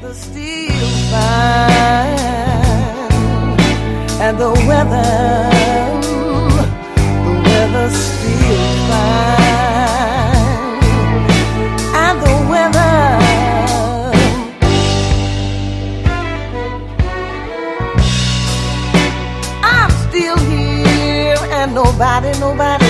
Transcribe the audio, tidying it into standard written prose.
weather's still fine, and the weather's still fine, and the weather. I'm still here, and nobody